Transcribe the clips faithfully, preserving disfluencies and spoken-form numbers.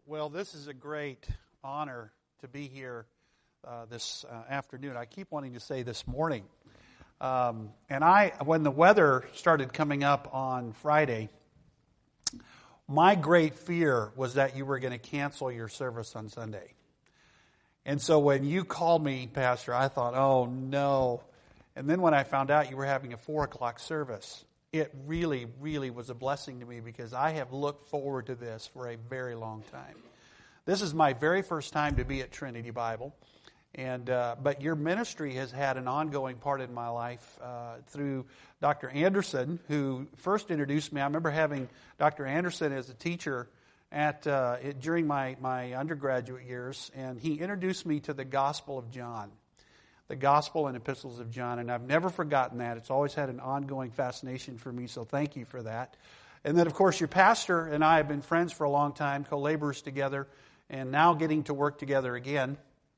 Well, this is a great honor to be here uh, this uh, afternoon. I keep wanting to say this morning. Um, and I, when the weather started coming up on Friday, my great fear was that you were going to cancel your service on Sunday. And so when you called me, Pastor, I thought, oh no. And then when I found out you were having a four o'clock service, it really, really was a blessing to me because I have looked forward to this for a very long time. This is my very first time to be at Trinity Bible, and uh, but your ministry has had an ongoing part in my life uh, through Doctor Anderson, who first introduced me. I remember having Doctor Anderson as a teacher at uh, it, during my, my undergraduate years, and he introduced me to the Gospel of John. The Gospel and Epistles of John, and I've never forgotten that. It's always had an ongoing fascination for me, so thank you for that. And then, of course, your pastor and I have been friends for a long time, co-laborers together, and now getting to work together again.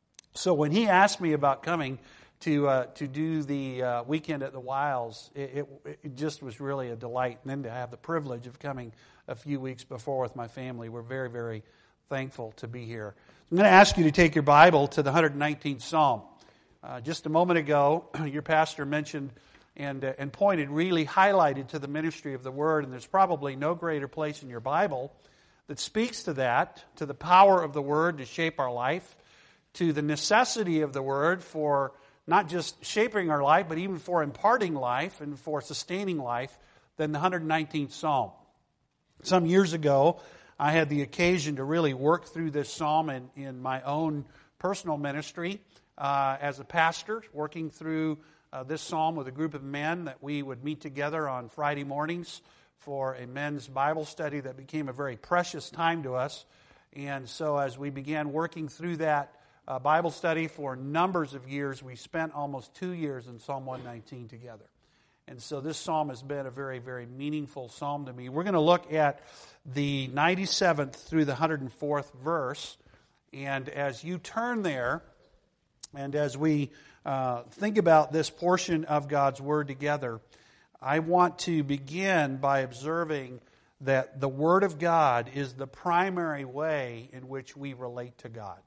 So when he asked me about coming to uh, to do the uh, weekend at the Wilds, it, it, it just was really a delight. And then to have the privilege of coming a few weeks before with my family, we're very, very thankful to be here. I'm going to ask you to take your Bible to the one hundred nineteenth Psalm. Uh, just a moment ago, your pastor mentioned and uh, and pointed, really highlighted to the ministry of the Word, and there's probably no greater place in your Bible that speaks to that, to the power of the Word to shape our life, to the necessity of the Word for not just shaping our life, but even for imparting life and for sustaining life, than the one hundred nineteenth Psalm. Some years ago, I had the occasion to really work through this psalm in, in my own personal ministry. Uh, as a pastor, working through uh, this psalm with a group of men that we would meet together on Friday mornings for a men's Bible study that became a very precious time to us. And so as we began working through that uh, Bible study for numbers of years, we spent almost two years in Psalm one nineteen together. And so this psalm has been a very, very meaningful psalm to me. We're going to look at the ninety-seventh through the one hundred fourth verse. And as you turn there, and as we uh, think about this portion of God's Word together, I want to begin by observing that the Word of God is the primary way in which we relate to God.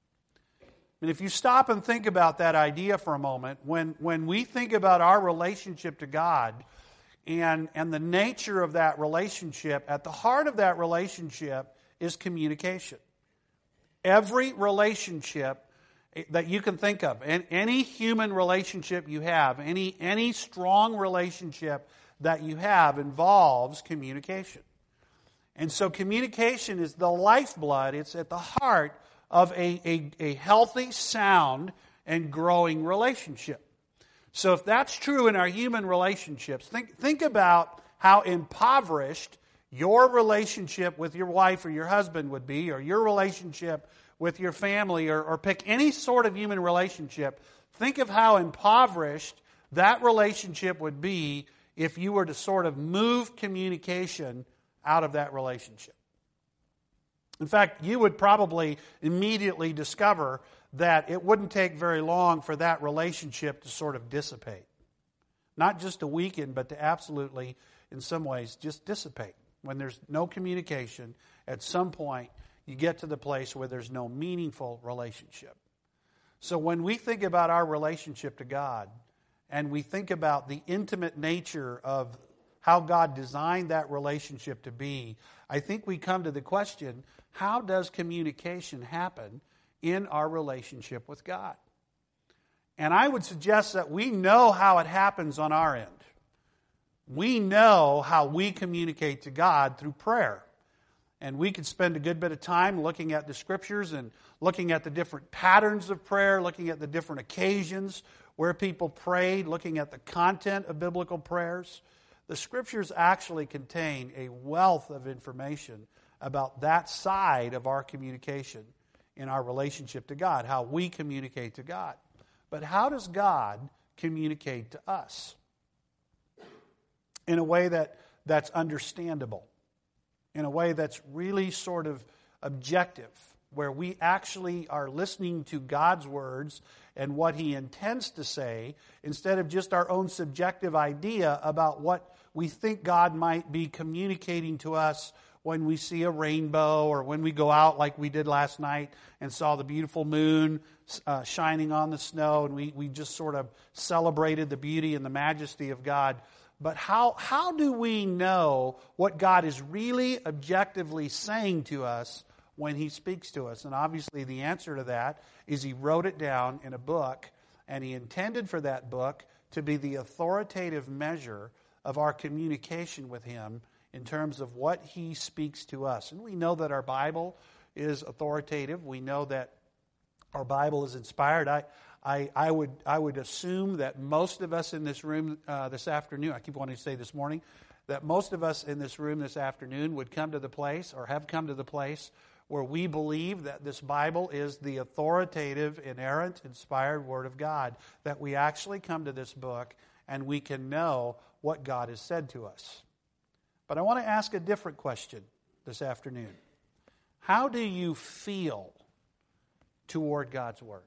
And if you stop and think about that idea for a moment, when, when we think about our relationship to God and, and the nature of that relationship, at the heart of that relationship is communication. Every relationship that you can think of, and any human relationship you have, any any strong relationship that you have involves communication. And so communication is the lifeblood, it's at the heart of a, a, a healthy, sound, and growing relationship. So if that's true in our human relationships, think, think about how impoverished your relationship with your wife or your husband would be, or your relationship with your family, or, or pick any sort of human relationship. Think of how impoverished that relationship would be if you were to sort of move communication out of that relationship. In fact, you would probably immediately discover that it wouldn't take very long for that relationship to sort of dissipate. Not just to weaken, but to absolutely, in some ways, just dissipate. When there's no communication, at some point, you get to the place where there's no meaningful relationship. So when we think about our relationship to God, and we think about the intimate nature of how God designed that relationship to be, I think we come to the question, how does communication happen in our relationship with God? And I would suggest that we know how it happens on our end. We know how we communicate to God through prayer. And we could spend a good bit of time looking at the Scriptures and looking at the different patterns of prayer, looking at the different occasions where people prayed, looking at the content of biblical prayers. The Scriptures actually contain a wealth of information about that side of our communication in our relationship to God, how we communicate to God. But how does God communicate to us? In a way that, that's understandable. In a way that's really sort of objective, where we actually are listening to God's words and what He intends to say, instead of just our own subjective idea about what we think God might be communicating to us when we see a rainbow or when we go out like we did last night and saw the beautiful moon uh, shining on the snow, and we, we just sort of celebrated the beauty and the majesty of God. But how, how do we know what God is really objectively saying to us when He speaks to us? And obviously the answer to that is He wrote it down in a book, and He intended for that book to be the authoritative measure of our communication with Him in terms of what He speaks to us. And we know that our Bible is authoritative. We know that our Bible is inspired. I, I, I would, I would assume that most of us in this room uh, this afternoon, I keep wanting to say this morning, that most of us in this room this afternoon would come to the place or have come to the place where we believe that this Bible is the authoritative, inerrant, inspired Word of God. That we actually come to this book and we can know what God has said to us. But I want to ask a different question this afternoon. How do you feel toward God's Word?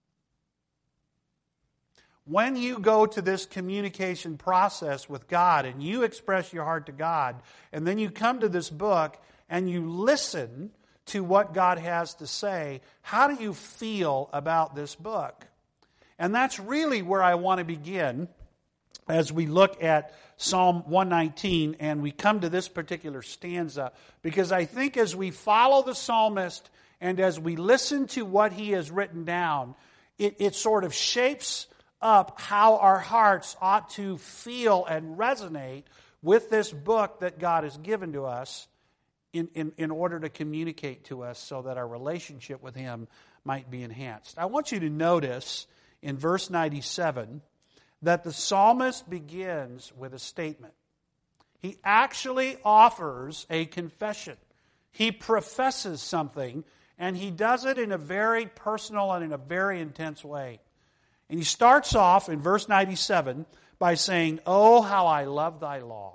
When you go to this communication process with God and you express your heart to God, and then you come to this book and you listen to what God has to say, how do you feel about this book? And that's really where I want to begin as we look at Psalm one nineteen and we come to this particular stanza, because I think as we follow the psalmist and as we listen to what he has written down, it, it sort of shapes up how our hearts ought to feel and resonate with this book that God has given to us in, in, in order to communicate to us so that our relationship with Him might be enhanced. I want you to notice in verse ninety-seven that the psalmist begins with a statement. He actually offers a confession. He professes something, and he does it in a very personal and in a very intense way. And he starts off in verse ninety-seven by saying, "Oh, how I love thy law."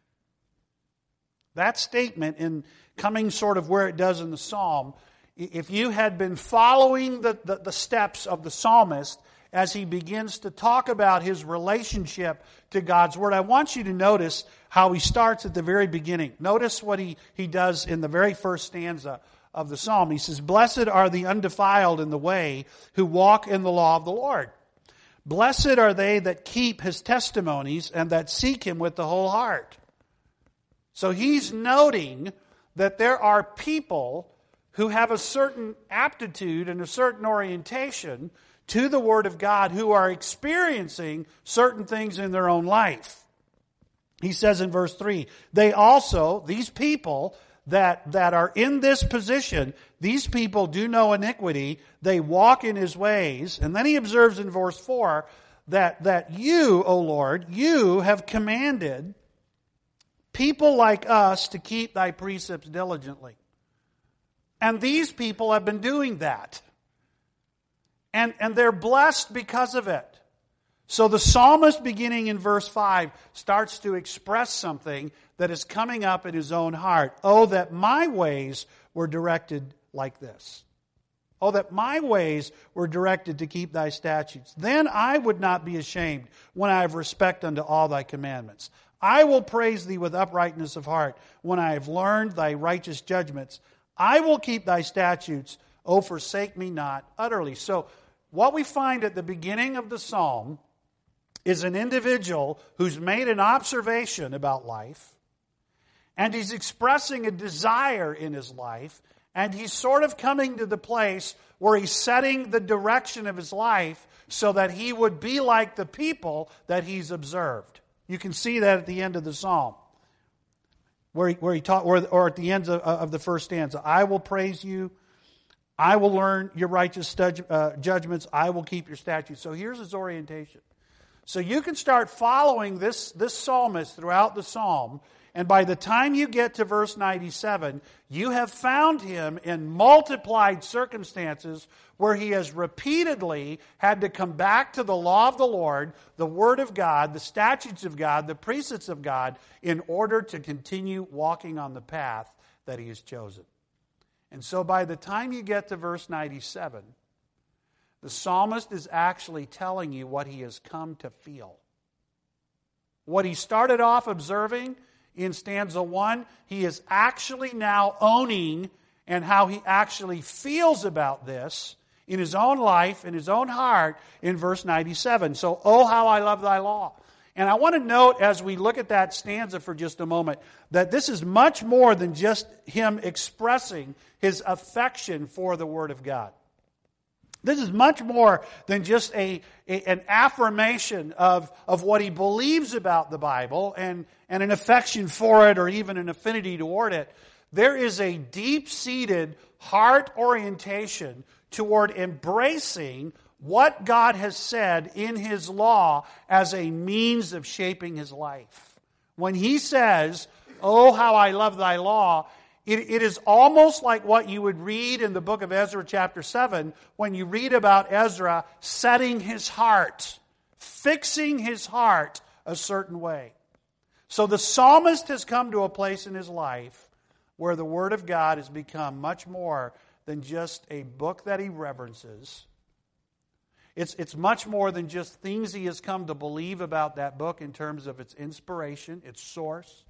That statement, in coming sort of where it does in the psalm, if you had been following the, the, the steps of the psalmist as he begins to talk about his relationship to God's Word, I want you to notice how he starts at the very beginning. Notice what he, he does in the very first stanza of the psalm. He says, "Blessed are the undefiled in the way who walk in the law of the Lord. Blessed are they that keep His testimonies and that seek Him with the whole heart." So he's noting that there are people who have a certain aptitude and a certain orientation to the Word of God who are experiencing certain things in their own life. He says in verse three, they also, these people that, that are in this position, these people do no iniquity, they walk in His ways. And then he observes in verse four that, that you, O Lord, you have commanded people like us to keep thy precepts diligently. And these people have been doing that. And, and they're blessed because of it. So the psalmist, beginning in verse five, starts to express something that is coming up in his own heart. "Oh, that my ways were directed like this. Oh, that my ways were directed to keep thy statutes. Then I would not be ashamed when I have respect unto all thy commandments. I will praise thee with uprightness of heart when I have learned thy righteous judgments. I will keep thy statutes. O forsake me not utterly." So what we find at the beginning of the psalm is an individual who's made an observation about life, and he's expressing a desire in his life, and he's sort of coming to the place where he's setting the direction of his life so that he would be like the people that he's observed. You can see that at the end of the psalm, where he, where he taught, or, or at the end of, of the first stanza. "I will praise you. I will learn your righteous stud, uh, judgments. I will keep your statutes." So here's his orientation. So you can start following this, this psalmist throughout the psalm, and by the time you get to verse ninety-seven, you have found him in multiplied circumstances where he has repeatedly had to come back to the law of the Lord, the Word of God, the statutes of God, the precepts of God, in order to continue walking on the path that he has chosen. And so by the time you get to verse ninety-seven, the psalmist is actually telling you what he has come to feel. What he started off observing in stanza one, he is actually now owning and how he actually feels about this in his own life, in his own heart, in verse ninety-seven. So, oh, how I love thy law. And I want to note as we look at that stanza for just a moment that this is much more than just him expressing his affection for the Word of God. This is much more than just a, a an affirmation of, of what he believes about the Bible and, and an affection for it or even an affinity toward it. There is a deep-seated heart orientation toward embracing what God has said in His law as a means of shaping his life. When he says, oh, how I love thy law, It, it is almost like what you would read in the book of Ezra chapter seven when you read about Ezra setting his heart, fixing his heart a certain way. So the psalmist has come to a place in his life where the Word of God has become much more than just a book that he reverences. It's, it's much more than just things he has come to believe about that book in terms of its inspiration, its source,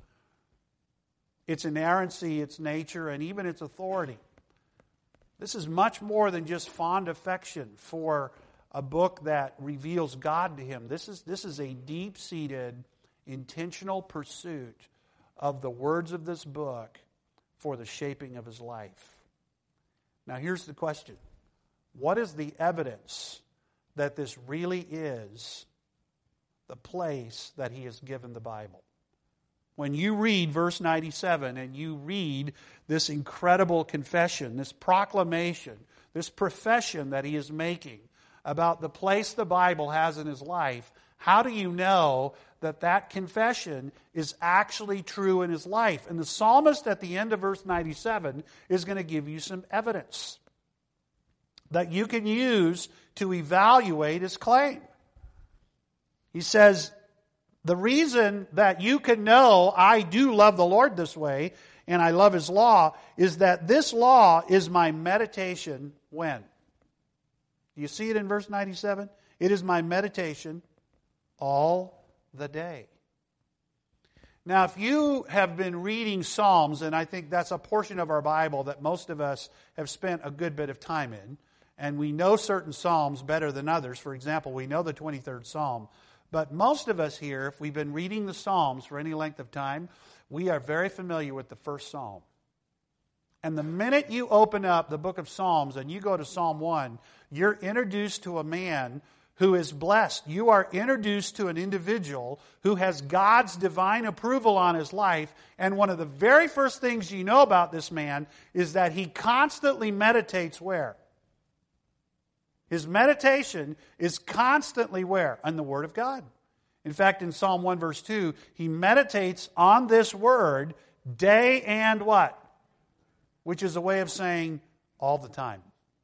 its inerrancy, its nature, and even its authority. This is much more than just fond affection for a book that reveals God to him. This is, this is a deep-seated, intentional pursuit of the words of this book for the shaping of his life. Now here's the question. What is the evidence that this really is the place that he has given the Bible? When you read verse ninety-seven and you read this incredible confession, this proclamation, this profession that he is making about the place the Bible has in his life, how do you know that that confession is actually true in his life? And the psalmist at the end of verse ninety-seven is going to give you some evidence that you can use to evaluate his claim. He says, the reason that you can know I do love the Lord this way and I love His law is that this law is my meditation when? Do you see it in verse ninety-seven? It is my meditation all the day. Now, if you have been reading Psalms, and I think that's a portion of our Bible that most of us have spent a good bit of time in, and we know certain Psalms better than others. For example, we know the twenty-third Psalm. But most of us here, if we've been reading the Psalms for any length of time, we are very familiar with the first Psalm. And the minute you open up the book of Psalms and you go to Psalm one, you're introduced to a man who is blessed. You are introduced to an individual who has God's divine approval on his life. And one of the very first things you know about this man is that he constantly meditates where? His meditation is constantly where? On the Word of God. In fact, in Psalm one verse two, he meditates on this Word day and what? Which is a way of saying all the time.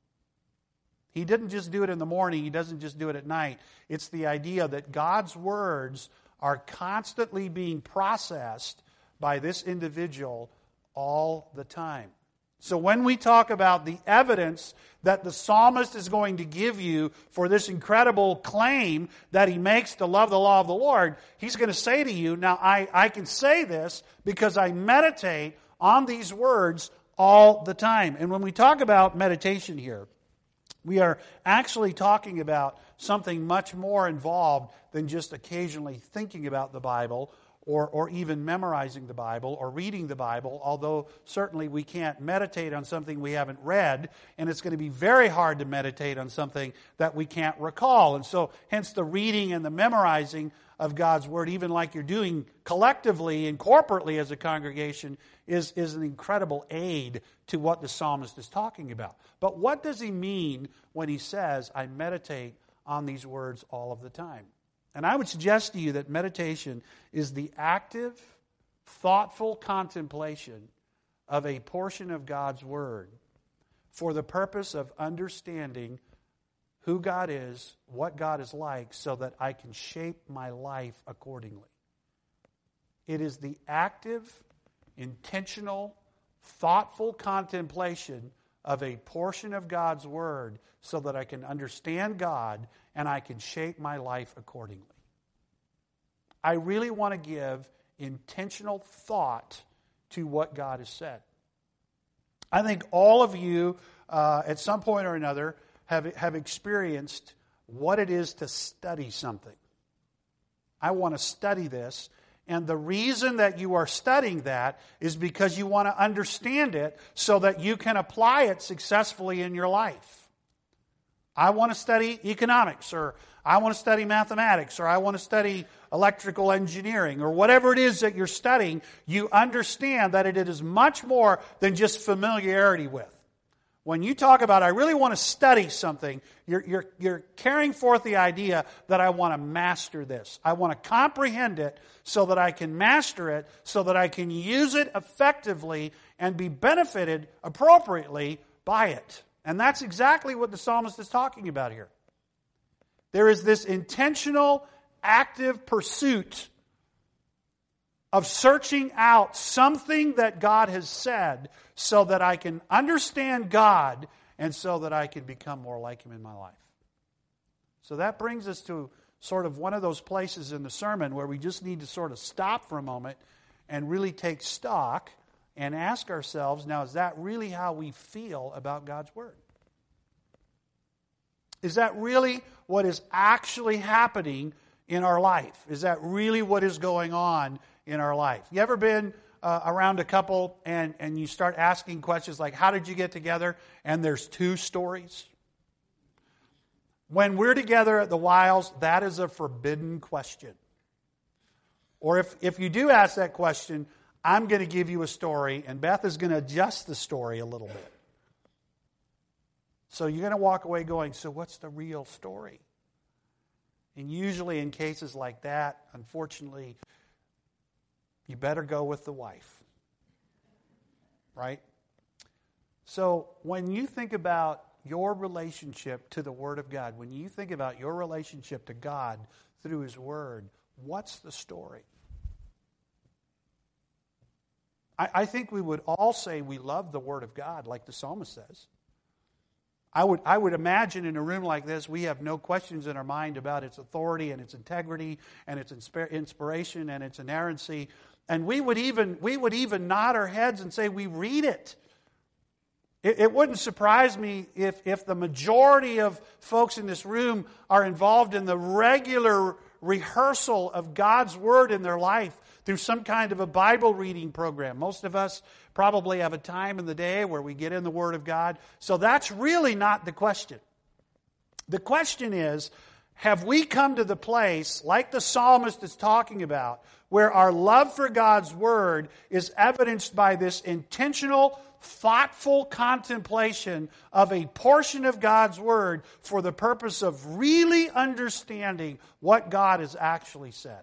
He didn't just do it in the morning. He doesn't just do it at night. It's the idea that God's words are constantly being processed by this individual all the time. So when we talk about the evidence that the psalmist is going to give you for this incredible claim that he makes to love the law of the Lord, he's going to say to you, now I, I can say this because I meditate on these words all the time. And when we talk about meditation here, we are actually talking about something much more involved than just occasionally thinking about the Bible or, or even memorizing the Bible or reading the Bible, although certainly we can't meditate on something we haven't read, and it's going to be very hard to meditate on something that we can't recall. And so, hence the reading and the memorizing of God's Word, even like you're doing collectively and corporately as a congregation, is, is an incredible aid to what the psalmist is talking about. But what does he mean when he says, I meditate on these words all of the time? And I would suggest to you that meditation is the active, thoughtful contemplation of a portion of God's Word for the purpose of understanding who God is, what God is like, so that I can shape my life accordingly. It is the active, intentional, thoughtful contemplation of a portion of God's Word so that I can understand God and I can shape my life accordingly. I really want to give intentional thought to what God has said. I think all of you, uh, at some point or another, have, have experienced what it is to study something. I want to study this. And the reason that you are studying that is because you want to understand it so that you can apply it successfully in your life. I want to study economics, or I want to study mathematics, or I want to study electrical engineering, or whatever it is that you're studying. You understand that it is much more than just familiarity with. When you talk about, I really want to study something, you're, you're, you're carrying forth the idea that I want to master this. I want to comprehend it so that I can master it, so that I can use it effectively and be benefited appropriately by it. And that's exactly what the psalmist is talking about here. There is this intentional, active pursuit of searching out something that God has said so that I can understand God and so that I can become more like Him in my life. So that brings us to sort of one of those places in the sermon where we just need to sort of stop for a moment and really take stock and ask ourselves, now, is that really how we feel about God's Word? Is that really what is actually happening in our life? Is that really what is going on in our life? You ever been uh, around a couple and, and you start asking questions like, how did you get together? And there's two stories. When we're together at the Wiles, that is a forbidden question. Or if, if you do ask that question, I'm going to give you a story, and Beth is going to adjust the story a little bit. So you're going to walk away going, so what's the real story? And usually in cases like that, unfortunately, you better go with the wife. Right? So when you think about your relationship to the Word of God, when you think about your relationship to God through His Word, what's the story? I, I think we would all say we love the Word of God, like the psalmist says. I would, I would imagine in a room like this, we have no questions in our mind about its authority and its integrity and its inspiration and its inerrancy. And we would even, we would even nod our heads and say we read it. It, it wouldn't surprise me if, if the majority of folks in this room are involved in the regular rehearsal of God's Word in their life through some kind of a Bible reading program. Most of us probably have a time in the day where we get in the Word of God. So that's really not the question. The question is, have we come to the place, like the psalmist is talking about, where our love for God's Word is evidenced by this intentional, thoughtful contemplation of a portion of God's Word for the purpose of really understanding what God has actually said?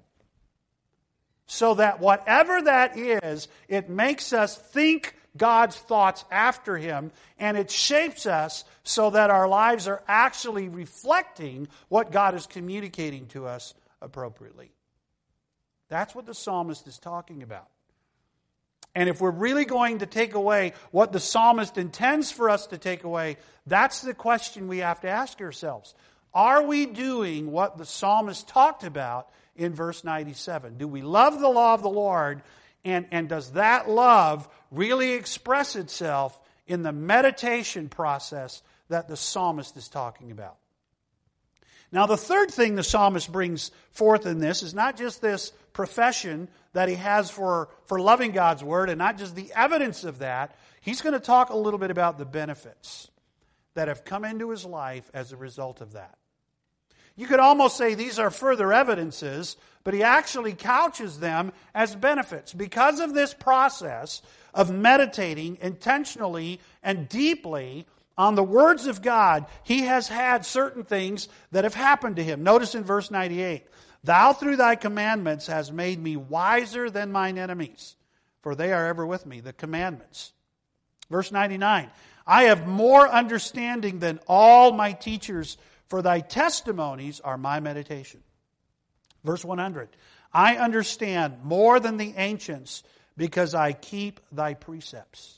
So that whatever that is, it makes us think God's thoughts after Him, and it shapes us so that our lives are actually reflecting what God is communicating to us appropriately. That's what the psalmist is talking about. And if we're really going to take away what the psalmist intends for us to take away, that's the question we have to ask ourselves. Are we doing what the psalmist talked about in verse ninety-seven? Do we love the law of the Lord? And, and does that love really express itself in the meditation process that the psalmist is talking about? Now, the third thing the psalmist brings forth in this is not just this profession that he has for, for loving God's Word, and not just the evidence of that. He's going to talk a little bit about the benefits that have come into his life as a result of that. You could almost say these are further evidences, but he actually couches them as benefits. Because of this process of meditating intentionally and deeply on the words of God, he has had certain things that have happened to him. Notice in verse ninety-eight, "Thou through thy commandments hast made me wiser than mine enemies, for they are ever with me," the commandments. Verse ninety-nine, "I have more understanding than all my teachers, for thy testimonies are my meditation." Verse one hundred, "I understand more than the ancients, because I keep thy precepts."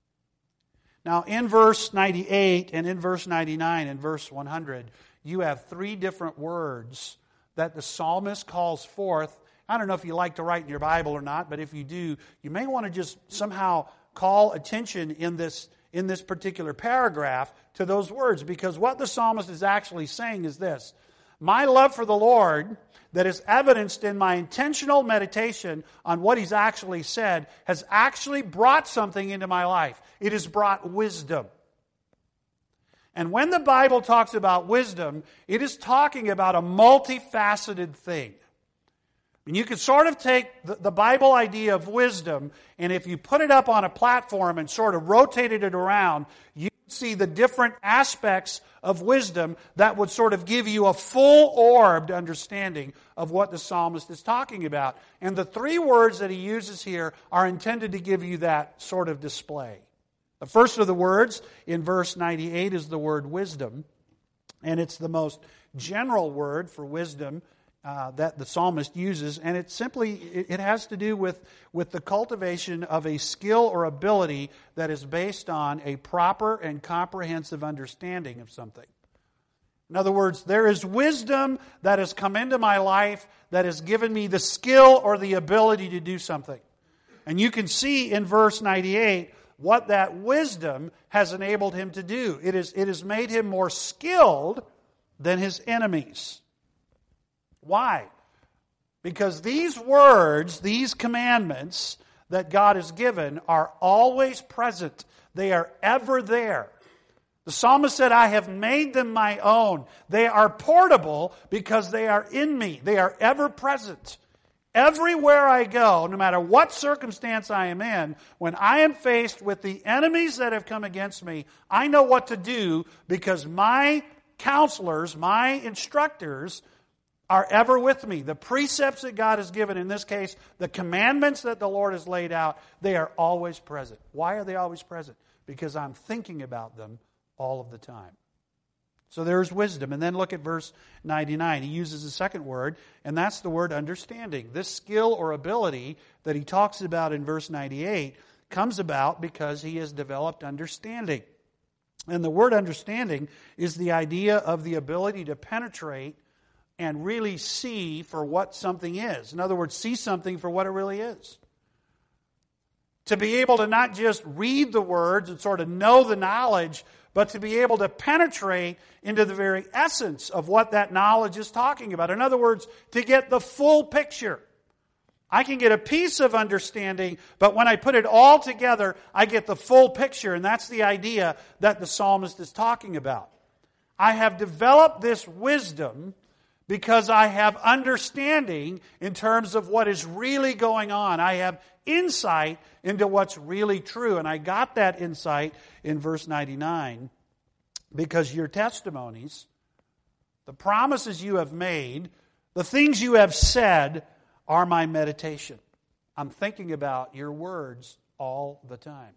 Now, in verse ninety-eight and in verse ninety-nine and verse one hundred, you have three different words that the psalmist calls forth I don't know if you like to write in your Bible or not, but if you do, you may want to just somehow call attention in this in this particular paragraph to those words, because what the psalmist is actually saying is this: my love for the Lord, that is evidenced in my intentional meditation on what He's actually said, has actually brought something into my life. It has brought wisdom. And when the Bible talks about wisdom, it is talking about a multifaceted thing. And you could sort of take the, the Bible idea of wisdom, and if you put it up on a platform and sort of rotated it around, you see the different aspects of wisdom that would sort of give you a full-orbed understanding of what the psalmist is talking about. And the three words that he uses here are intended to give you that sort of display. The first of the words in verse ninety-eight is the word wisdom, and it's the most general word for wisdom uh, that the psalmist uses, and it simply it, it has to do with, with the cultivation of a skill or ability that is based on a proper and comprehensive understanding of something. In other words, there is wisdom that has come into my life that has given me the skill or the ability to do something. And you can see in verse ninety-eight what that wisdom has enabled him to do. It is, it has made him more skilled than his enemies. Why? Because these words, these commandments that God has given are always present. They are ever there. The psalmist said, I have made them my own. They are portable because they are in me. They are ever present. Everywhere I go, no matter what circumstance I am in, when I am faced with the enemies that have come against me, I know what to do because my counselors, my instructors, are ever with me. The precepts that God has given, in this case, the commandments that the Lord has laid out, they are always present. Why are they always present? Because I'm thinking about them all of the time. So there's wisdom. And then look at verse ninety-nine. He uses a second word, and that's the word understanding. This skill or ability that he talks about in verse ninety-eight comes about because he has developed understanding. And the word understanding is the idea of the ability to penetrate and really see for what something is. In other words, see something for what it really is. To be able to not just read the words and sort of know the knowledge, but to be able to penetrate into the very essence of what that knowledge is talking about. In other words, to get the full picture. I can get a piece of understanding, but when I put it all together, I get the full picture, and that's the idea that the psalmist is talking about. I have developed this wisdom because I have understanding in terms of what is really going on. I have insight into what's really true. And I got that insight in verse ninety-nine because your testimonies, the promises you have made, the things you have said are my meditation. I'm thinking about your words all the time.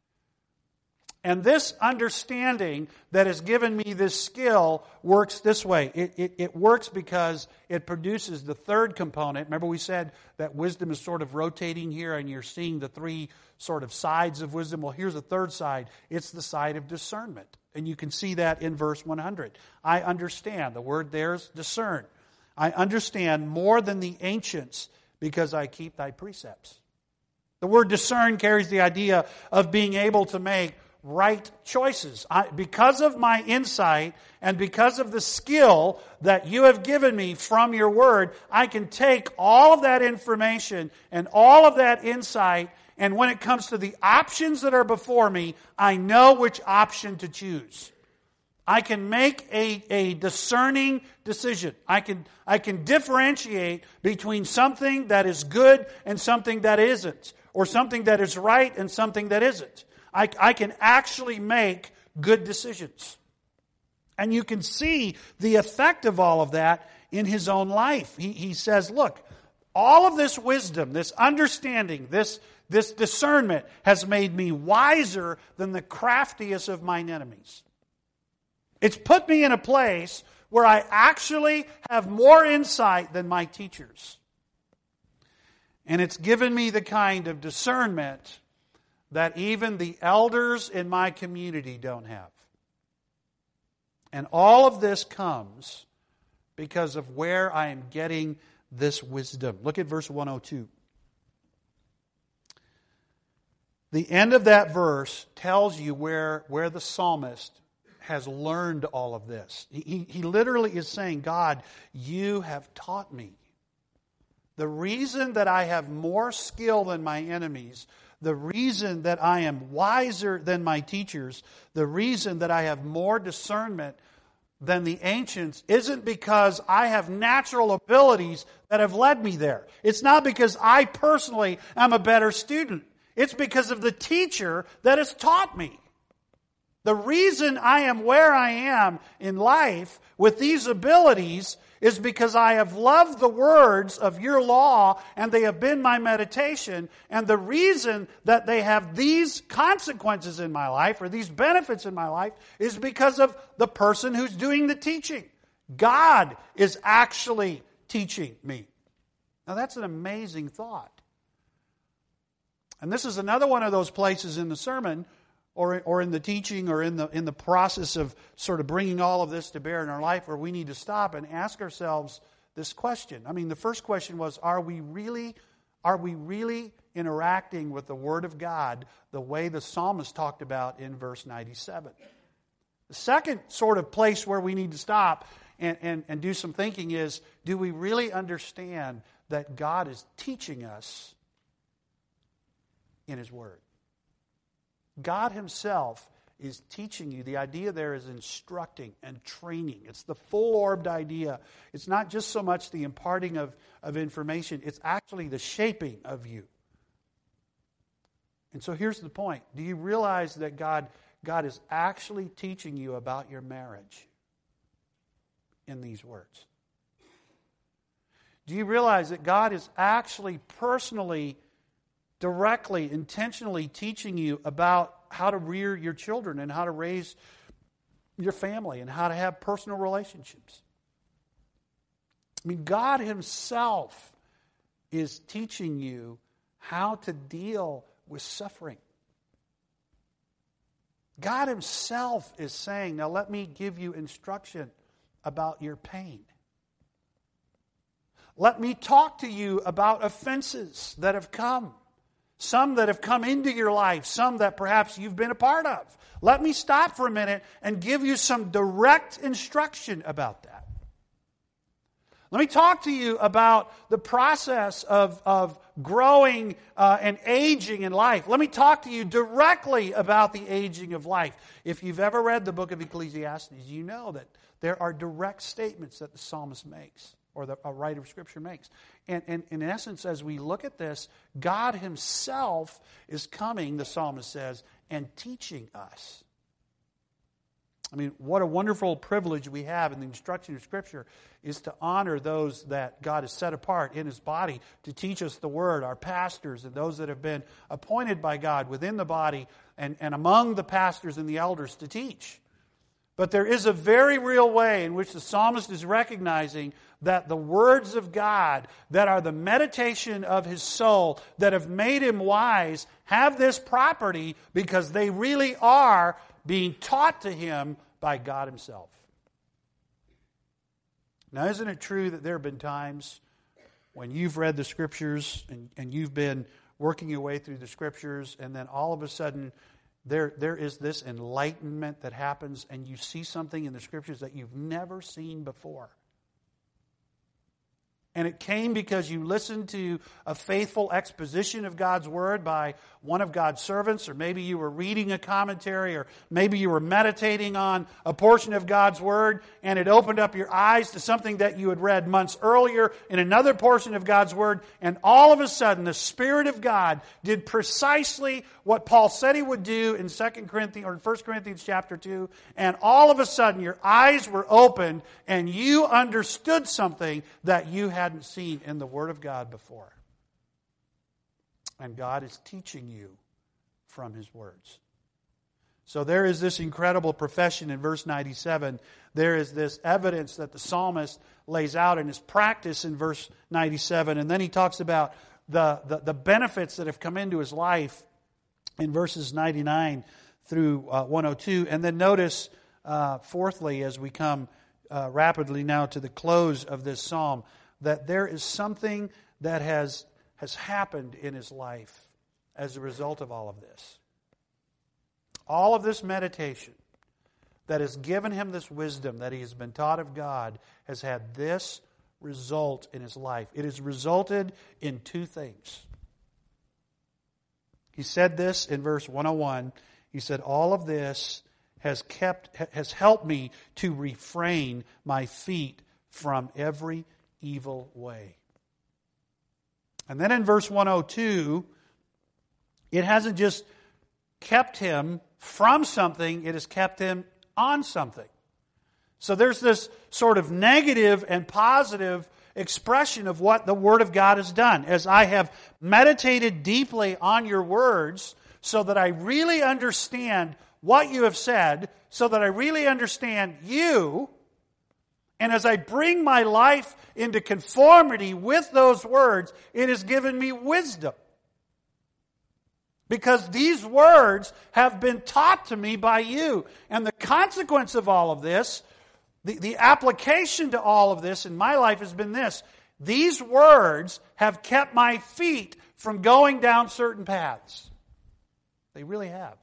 And this understanding that has given me this skill works this way. It, it, it works because it produces the third component. Remember we said that wisdom is sort of rotating here and you're seeing the three sort of sides of wisdom. Well, here's the third side. It's the side of discernment. And you can see that in verse one hundred. I understand. The word there is discern. I understand more than the ancients because I keep thy precepts. The word discern carries the idea of being able to make right choices. I, because of my insight and because of the skill that you have given me from your word, I can take all of that information and all of that insight, and when it comes to the options that are before me, I know which option to choose. I can make a, a discerning decision. I can, I can differentiate between something that is good and something that isn't, or something that is right and something that isn't. I, I can actually make good decisions. And you can see the effect of all of that in his own life. He, he says, look, all of this wisdom, this understanding, this, this discernment has made me wiser than the craftiest of mine enemies. It's put me in a place where I actually have more insight than my teachers. And it's given me the kind of discernment that even the elders in my community don't have. And all of this comes because of where I am getting this wisdom. Look at verse one oh two. The end of that verse tells you where, where the psalmist has learned all of this. He, he literally is saying, God, you have taught me. The reason that I have more skill than my enemies, the reason that I am wiser than my teachers, the reason that I have more discernment than the ancients isn't because I have natural abilities that have led me there. It's not because I personally am a better student. It's because of the teacher that has taught me. The reason I am where I am in life with these abilities is because I have loved the words of your law and they have been my meditation. And the reason that they have these consequences in my life or these benefits in my life is because of the person who's doing the teaching. God is actually teaching me. Now that's an amazing thought. And this is another one of those places in the sermon or, or in the teaching or in the, in the process of sort of bringing all of this to bear in our life where we need to stop and ask ourselves this question. I mean, the first question was, are we really, are we really interacting with the Word of God the way the psalmist talked about in verse ninety-seven? The second sort of place where we need to stop and, and, and do some thinking is, do we really understand that God is teaching us in His Word? God Himself is teaching you. The idea there is instructing and training. It's the full-orbed idea. It's not just so much the imparting of, of information. It's actually the shaping of you. And so here's the point. Do you realize that God, God is actually teaching you about your marriage in these words? Do you realize that God is actually personally directly, intentionally teaching you about how to rear your children and how to raise your family and how to have personal relationships? I mean, God Himself is teaching you how to deal with suffering. God Himself is saying, now let me give you instruction about your pain. Let me talk to you about offenses that have come. Some that have come into your life, some that perhaps you've been a part of. Let me stop for a minute and give you some direct instruction about that. Let me talk to you about the process of, of growing uh, and aging in life. Let me talk to you directly about the aging of life. If you've ever read the book of Ecclesiastes, you know that there are direct statements that the psalmist makes, or the a writer of Scripture makes. And, and in essence, as we look at this, God Himself is coming, the psalmist says, and teaching us. I mean, what a wonderful privilege we have in the instruction of Scripture is to honor those that God has set apart in His body to teach us the Word, our pastors and those that have been appointed by God within the body and, and among the pastors and the elders to teach. But there is a very real way in which the psalmist is recognizing that the words of God, that are the meditation of his soul, that have made him wise, have this property because they really are being taught to him by God Himself. Now, isn't it true that there have been times when you've read the Scriptures and, and you've been working your way through the Scriptures, and then all of a sudden There, there is this enlightenment that happens and you see something in the Scriptures that you've never seen before. And it came because you listened to a faithful exposition of God's Word by one of God's servants, or maybe you were reading a commentary, or maybe you were meditating on a portion of God's Word, and it opened up your eyes to something that you had read months earlier in another portion of God's Word, and all of a sudden the Spirit of God did precisely what Paul said He would do in Second Corinthians or First Corinthians chapter two, and all of a sudden your eyes were opened and you understood something that you had hadn't seen in the Word of God before. And God is teaching you from His words. So there is this incredible profession in verse ninety-seven. There is this evidence that the psalmist lays out in his practice in verse ninety-seven. And then he talks about the, the, the benefits that have come into his life in verses ninety-nine through uh, one oh two. And then notice, uh, fourthly, as we come uh, rapidly now to the close of this psalm, that there is something that has, has happened in his life as a result of all of this. All of this meditation that has given him this wisdom that he has been taught of God has had this result in his life. It has resulted in two things. He said this in verse one oh one. He said, all of this has kept, has helped me to refrain my feet from every evil way. And then in verse one oh two, it hasn't just kept him from something, it has kept him on something. So there's this sort of negative and positive expression of what the Word of God has done. As I have meditated deeply on your words so that I really understand what you have said, so that I really understand you, and as I bring my life into conformity with those words, it has given me wisdom. Because these words have been taught to me by you. And the consequence of all of this, the, the application to all of this in my life has been this. These words have kept my feet from going down certain paths. They really have.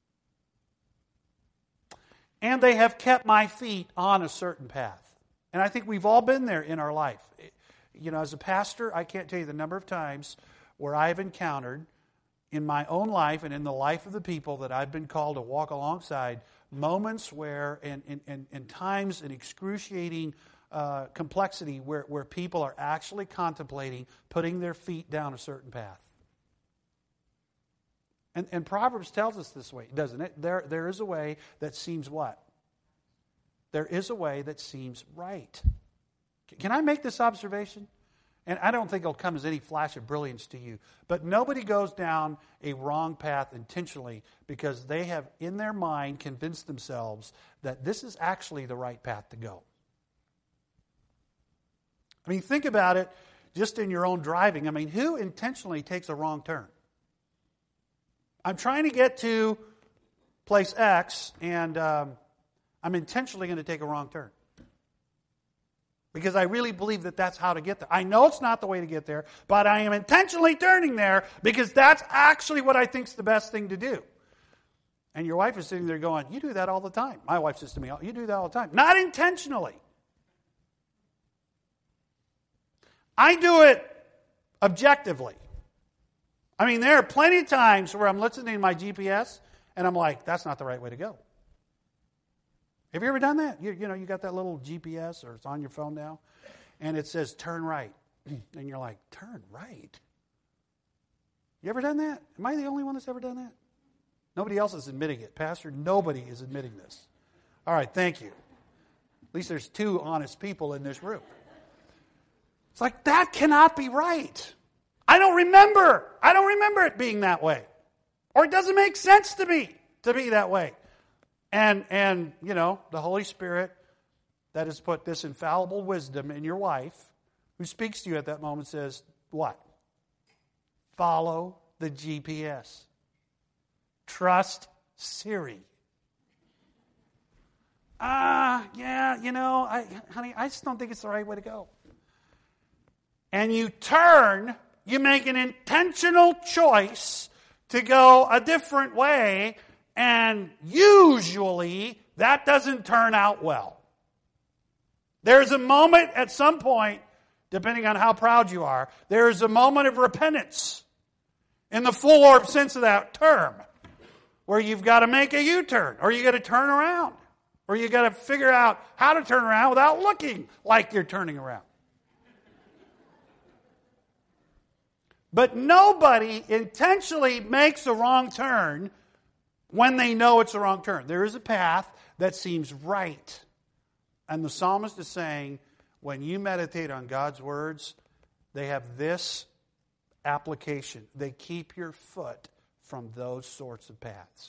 And they have kept my feet on a certain path. And I think we've all been there in our life. You know, as a pastor, I can't tell you the number of times where I've encountered in my own life and in the life of the people that I've been called to walk alongside, moments where, and, and, and, and times in excruciating uh, complexity where, where people are actually contemplating putting their feet down a certain path. And, and Proverbs tells us this way, doesn't it? There, there is a way that seems what? There is a way that seems right. Can I make this observation? And I don't think it'll come as any flash of brilliance to you. But nobody goes down a wrong path intentionally because they have in their mind convinced themselves that this is actually the right path to go. I mean, think about it just in your own driving. I mean, who intentionally takes a wrong turn? I'm trying to get to place X and um, I'm intentionally going to take a wrong turn. Because I really believe that that's how to get there. I know it's not the way to get there, but I am intentionally turning there because that's actually what I think is the best thing to do. And your wife is sitting there going, you do that all the time. My wife says to me, you do that all the time. Not intentionally. I do it objectively. I mean, there are plenty of times where I'm listening to my G P S and I'm like, that's not the right way to go. Have you ever done that? You, you know, you got that little G P S, or it's on your phone now, and it says turn right. And you're like, turn right? You ever done that? Am I the only one that's ever done that? Nobody else is admitting it. Pastor, nobody is admitting this. All right, thank you. At least there's two honest people in this room. It's like, that cannot be right. I don't remember. I don't remember it being that way. Or it doesn't make sense to me to be that way. And, and you know, the Holy Spirit that has put this infallible wisdom in your wife, who speaks to you at that moment, says, what? Follow the G P S. Trust Siri. Ah, uh, yeah, you know, I, honey, I just don't think it's the right way to go. And you turn, you make an intentional choice to go a different way, and usually that doesn't turn out well. There's a moment at some point, depending on how proud you are, there's a moment of repentance in the full orb sense of that term, where you've got to make a U-turn, or you got to turn around, or you got to figure out how to turn around without looking like you're turning around. But nobody intentionally makes a wrong turn when they know it's a wrong turn. There is a path that seems right. And the psalmist is saying, when you meditate on God's words, they have this application. They keep your foot from those sorts of paths.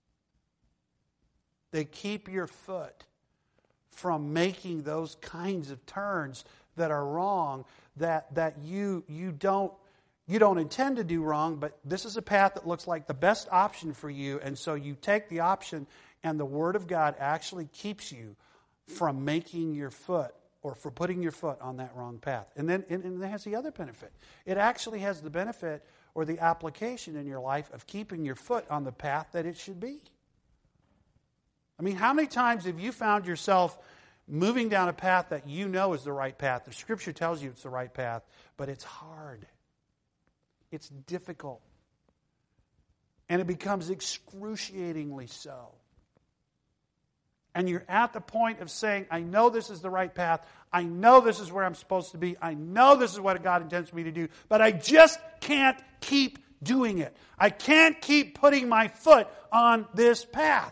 They keep your foot from making those kinds of turns that are wrong, that, that you, you don't You don't intend to do wrong, but this is a path that looks like the best option for you, and so you take the option, and the Word of God actually keeps you from making your foot or for putting your foot on that wrong path. And then and, and it has the other benefit. It actually has the benefit or the application in your life of keeping your foot on the path that it should be. I mean, how many times have you found yourself moving down a path that you know is the right path? The Scripture tells you it's the right path, but it's hard. It's difficult. And it becomes excruciatingly so. And you're at the point of saying, I know this is the right path. I know this is where I'm supposed to be. I know this is what God intends for me to do. But I just can't keep doing it. I can't keep putting my foot on this path.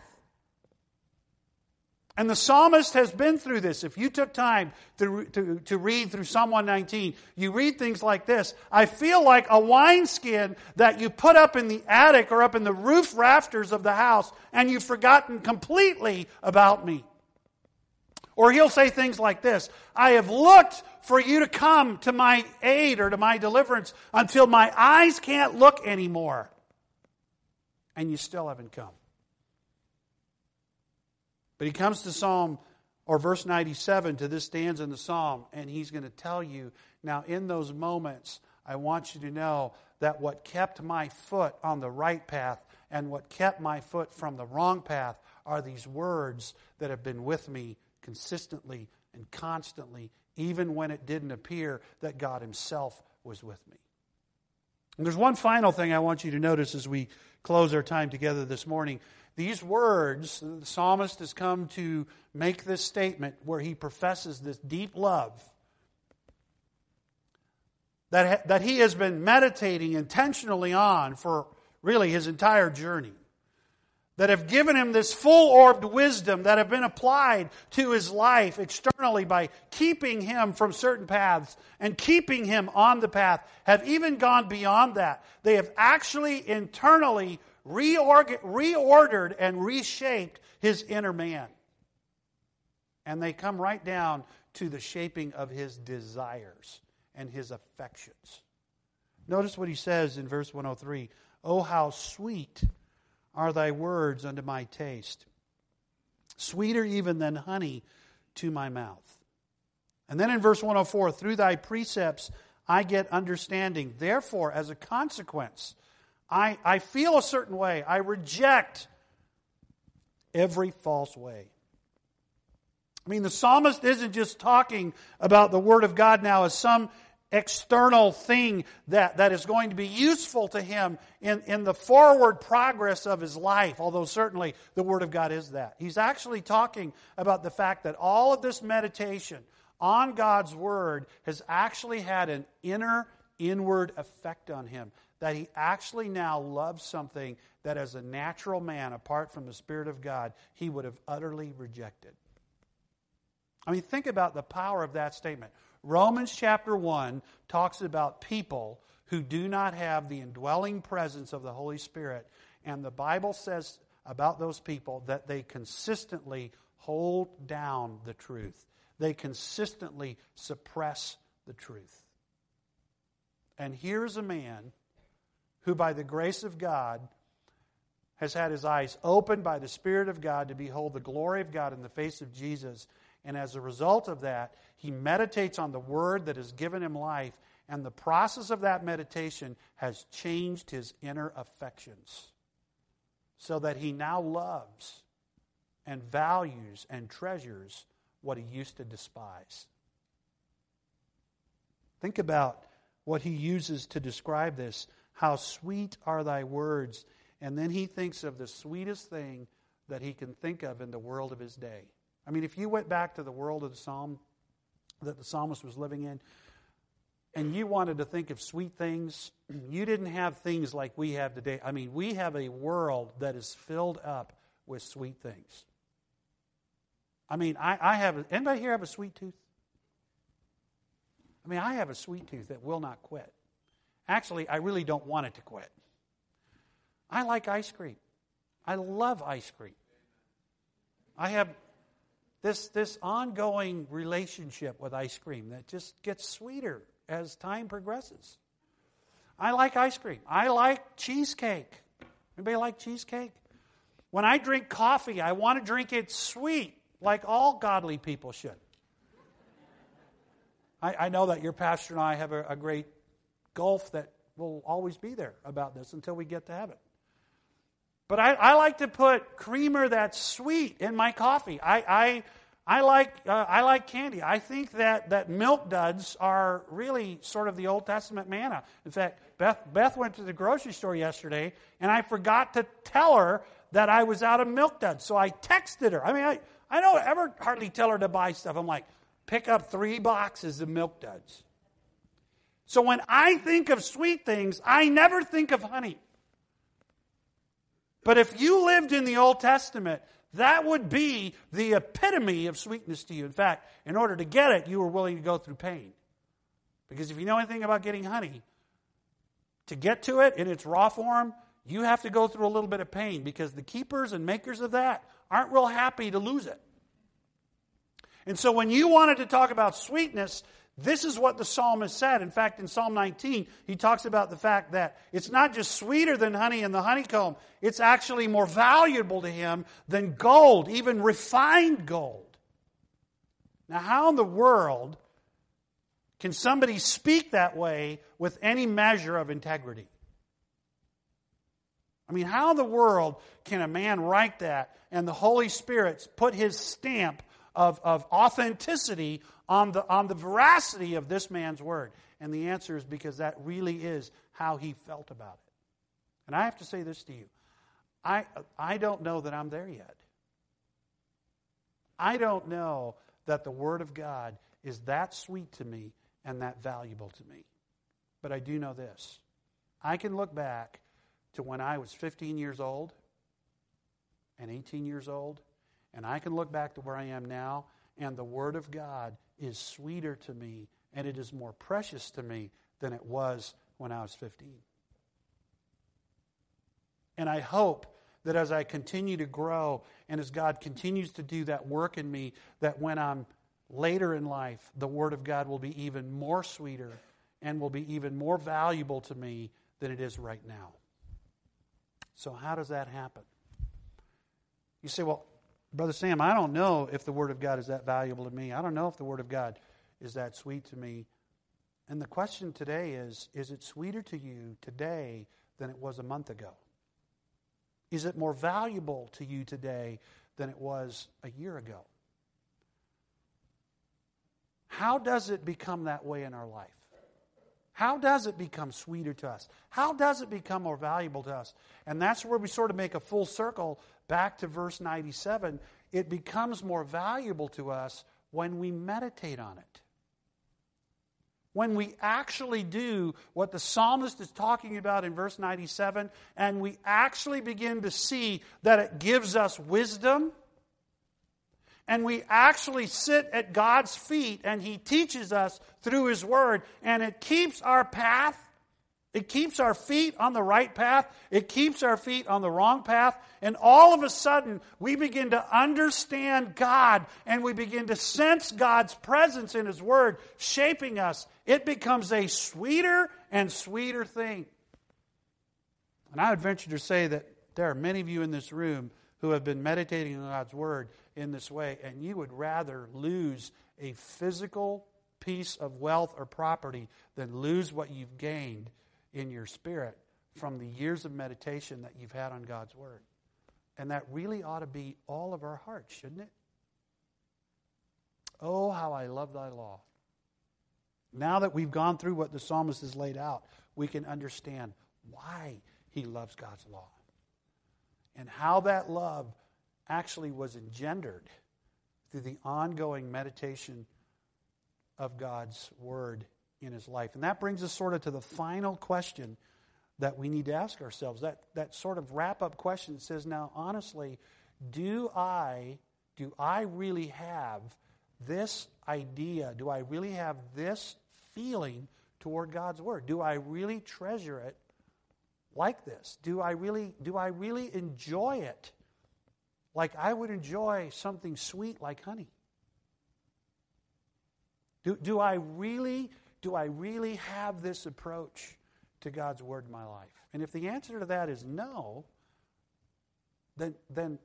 And the psalmist has been through this. If you took time to, to, to read through Psalm one nineteen, you read things like this. I feel like a wineskin that you put up in the attic or up in the roof rafters of the house, and you've forgotten completely about me. Or he'll say things like this. I have looked for you to come to my aid or to my deliverance until my eyes can't look anymore. And you still haven't come. But he comes to Psalm, or verse ninety-seven, to this stanza in the Psalm, and he's going to tell you, now in those moments, I want you to know that what kept my foot on the right path and what kept my foot from the wrong path are these words that have been with me consistently and constantly, even when it didn't appear that God Himself was with me. And there's one final thing I want you to notice as we close our time together this morning. These words, the psalmist has come to make this statement where he professes this deep love that, that he has been meditating intentionally on for really his entire journey, that have given him this full-orbed wisdom that have been applied to his life externally by keeping him from certain paths and keeping him on the path, have even gone beyond that. They have actually internally reorg- reordered and reshaped his inner man. And they come right down to the shaping of his desires and his affections. Notice what he says in verse one oh three. Oh, how sweet are thy words unto my taste, sweeter even than honey to my mouth. And then in verse one oh four, through thy precepts I get understanding. Therefore, as a consequence, I, I feel a certain way. I reject every false way. I mean, the psalmist isn't just talking about the Word of God now as some external thing that, that is going to be useful to him in, in the forward progress of his life, although certainly the Word of God is that. He's actually talking about the fact that all of this meditation on God's Word has actually had an inner, inward effect on him, that he actually now loves something that as a natural man, apart from the Spirit of God, he would have utterly rejected. I mean, think about the power of that statement. Romans chapter one talks about people who do not have the indwelling presence of the Holy Spirit. And the Bible says about those people that they consistently hold down the truth. They consistently suppress the truth. And here's a man who by the grace of God has had his eyes opened by the Spirit of God to behold the glory of God in the face of Jesus. And as a result of that, he meditates on the Word that has given him life, and the process of that meditation has changed his inner affections so that he now loves and values and treasures what he used to despise. Think about what he uses to describe this. How sweet are thy words. And then he thinks of the sweetest thing that he can think of in the world of his day. I mean, if you went back to the world of the psalm that the psalmist was living in, and you wanted to think of sweet things, you didn't have things like we have today. I mean, we have a world that is filled up with sweet things. I mean, I, I have, anybody here have a sweet tooth? I mean, I have a sweet tooth that will not quit. Actually, I really don't want it to quit. I like ice cream. I love ice cream. I have this, this ongoing relationship with ice cream that just gets sweeter as time progresses. I like ice cream. I like cheesecake. Anybody like cheesecake? When I drink coffee, I want to drink it sweet, like all godly people should. I, I know that your pastor and I have a, a great gulf that will always be there about this until we get to heaven. But I, I like to put creamer that's sweet in my coffee. I I, I like uh, I like candy. I think that, that Milk Duds are really sort of the Old Testament manna. In fact, Beth Beth went to the grocery store yesterday, and I forgot to tell her that I was out of Milk Duds. So I texted her. I mean, I, I don't ever hardly tell her to buy stuff. I'm like, pick up three boxes of Milk Duds. So when I think of sweet things, I never think of honey. But if you lived in the Old Testament, that would be the epitome of sweetness to you. In fact, in order to get it, you were willing to go through pain. Because if you know anything about getting honey, to get to it in its raw form, you have to go through a little bit of pain, because the keepers and makers of that aren't real happy to lose it. And so when you wanted to talk about sweetness, this is what the psalmist said. In fact, in Psalm nineteen, he talks about the fact that it's not just sweeter than honey in the honeycomb, it's actually more valuable to him than gold, even refined gold. Now, how in the world can somebody speak that way with any measure of integrity? I mean, how in the world can a man write that and the Holy Spirit put his stamp of, of authenticity on the, on the veracity of this man's word? And the answer is because that really is how he felt about it. And I have to say this to you. I, I don't know that I'm there yet. I don't know that the Word of God is that sweet to me and that valuable to me. But I do know this. I can look back to when I was fifteen years old and eighteen years old, and I can look back to where I am now, and the Word of God is sweeter to me, and it is more precious to me than it was when I was fifteen. And I hope that as I continue to grow, and as God continues to do that work in me, that when I'm later in life, the Word of God will be even more sweeter and will be even more valuable to me than it is right now. So how does that happen? You say, well, Brother Sam, I don't know if the Word of God is that valuable to me. I don't know if the Word of God is that sweet to me. And the question today is, is it sweeter to you today than it was a month ago? Is it more valuable to you today than it was a year ago? How does it become that way in our life? How does it become sweeter to us? How does it become more valuable to us? And that's where we sort of make a full circle back to verse ninety-seven. It becomes more valuable to us when we meditate on it. When we actually do what the psalmist is talking about in verse ninety-seven, and we actually begin to see that it gives us wisdom, and we actually sit at God's feet and He teaches us through His Word, and it keeps our path, it keeps our feet on the right path, it keeps our feet on the wrong path, and all of a sudden we begin to understand God and we begin to sense God's presence in His Word shaping us. It becomes a sweeter and sweeter thing. And I would venture to say that there are many of you in this room who have been meditating on God's Word in this way, and you would rather lose a physical piece of wealth or property than lose what you've gained in your spirit from the years of meditation that you've had on God's Word. And that really ought to be all of our hearts, shouldn't it? Oh, how I love thy law. Now that we've gone through what the psalmist has laid out, we can understand why he loves God's law. And how that love actually was engendered through the ongoing meditation of God's Word in his life. And that brings us sort of to the final question that we need to ask ourselves. That, that sort of wrap-up question says, now, honestly, do I, do I really have this idea? Do I really have this feeling toward God's Word? Do I really treasure it like this? Do I really, do I really enjoy it like I would enjoy something sweet like honey? Do, do I really, do I really have this approach to God's Word in my life? And if the answer to that is no, then, then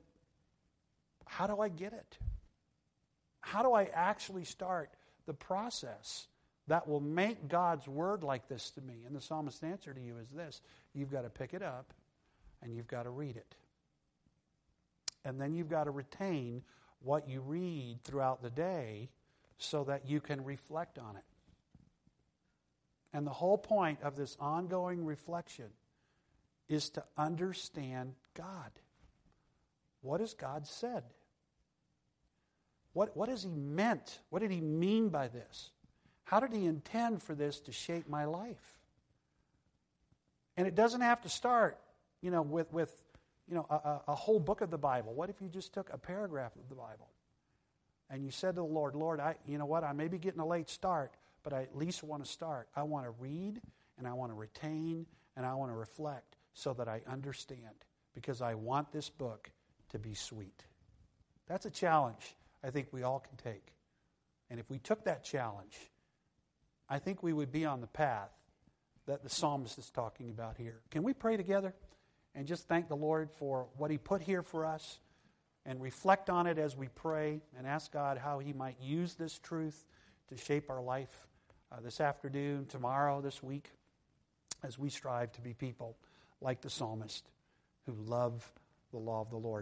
how do I get it? How do I actually start the process that will make God's word like this to me? And the psalmist's answer to you is this. You've got to pick it up and you've got to read it. And then you've got to retain what you read throughout the day so that you can reflect on it. And the whole point of this ongoing reflection is to understand God. What has God said? What, what has He meant? What did He mean by this? How did He intend for this to shape my life? And it doesn't have to start, you know, with, with you know, a, a whole book of the Bible. What if you just took a paragraph of the Bible and you said to the Lord, Lord, I, you know what, I may be getting a late start, but I at least want to start. I want to read, and I want to retain, and I want to reflect so that I understand, because I want this book to be sweet. That's a challenge I think we all can take. And if we took that challenge, I think we would be on the path that the psalmist is talking about here. Can we pray together and just thank the Lord for what He put here for us, and reflect on it as we pray, and ask God how He might use this truth to shape our life uh, this afternoon, tomorrow, this week, as we strive to be people like the psalmist who love the law of the Lord.